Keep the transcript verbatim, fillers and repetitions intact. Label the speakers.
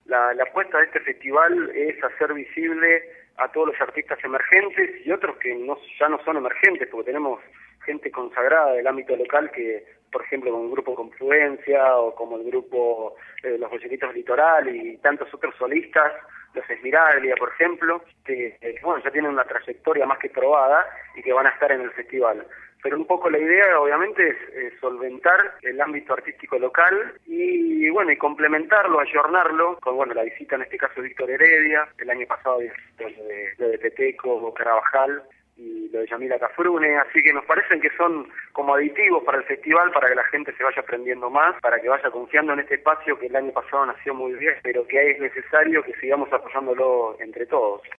Speaker 1: La, la apuesta de este festival es hacer visible a todos los artistas emergentes y otros que no, ya no son emergentes, porque tenemos gente consagrada del ámbito local que, por ejemplo, como el grupo Confluencia o como el grupo eh, Los Bolleritos Litoral y tantos otros solistas, los Esmiraglia, por ejemplo, que, que bueno, ya tienen una trayectoria más que probada y que van a estar en el festival. Pero un poco la idea, obviamente, es, es solventar el ámbito artístico local y, bueno, y complementarlo, ayornarlo con, bueno, la visita, en este caso, de Víctor Heredia, el año pasado de, de, de, de Peteco, Carabajal y lo de Yamila Cafrune, así que nos parecen que son como aditivos para el festival, para que la gente se vaya aprendiendo más, para que vaya confiando en este espacio que el año pasado nació muy bien, pero que es necesario que sigamos apoyándolo entre todos.